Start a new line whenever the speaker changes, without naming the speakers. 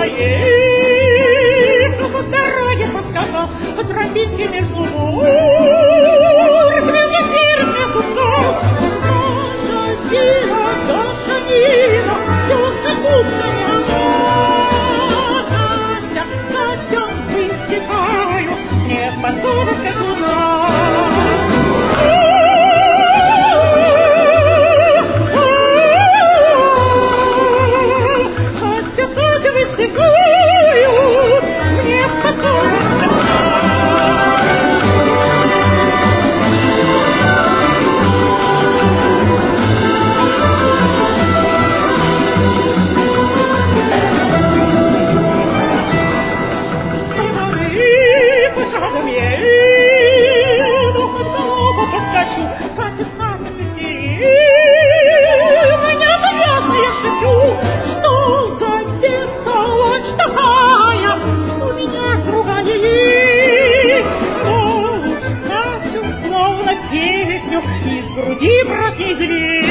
моей, кто по дороге подсказал, по тропинке между гор, велосипед мне кусал, наша Зина, наша Нина, все закупка не она, Настя, Настя, высекаю, не подумать, как луна. Из груди брат не